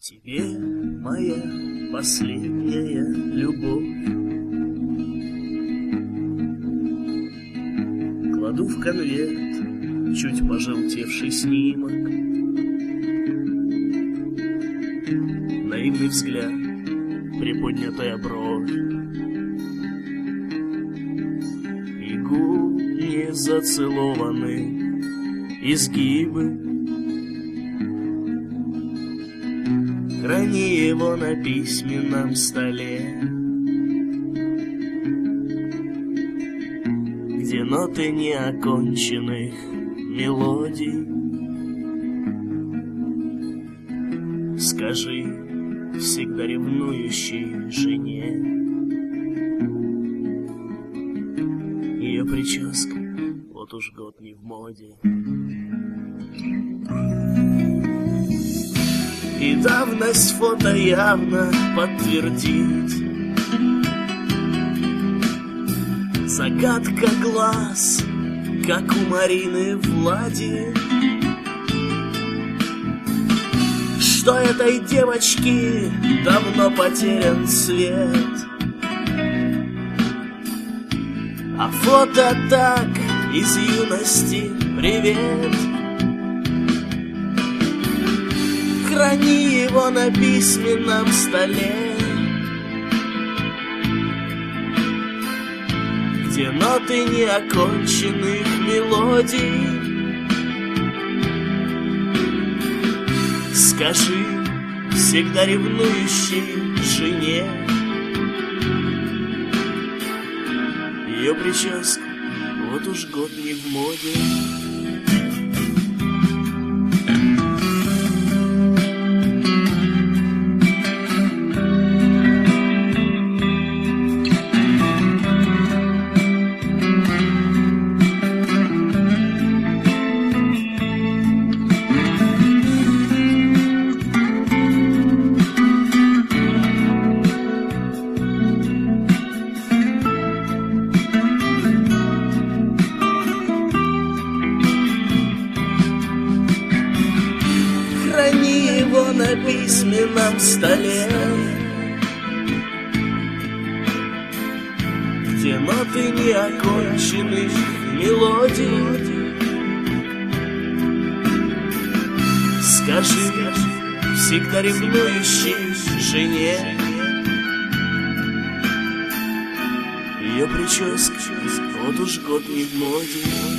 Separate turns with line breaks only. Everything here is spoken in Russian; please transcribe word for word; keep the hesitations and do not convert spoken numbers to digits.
тебе моя последняя любовь. Кладу в конверт чуть пожелтевший снимок, наивный взгляд, приподнятая бровь, и губ не зацелованы изгибы. Храни его на письменном столе, где ноты неоконченных мелодий. Скажи всегда ревнующей жене, ее прическа вот уж год не в моде. И давность фото явно подтвердит загадка глаз, как у Марины Влади, что этой девочки давно потерян цвет. А фото так из юности привет. Храни его на письменном столе, где ноты неоконченных мелодий. Скажи всегда ревнующей жене, ее прическа вот уж год не в моде. Храни его на письменном столе, где ноты неоконченных мелодий. Скажи всегда ревнующей жене, ее прическа вот уж год не в моде.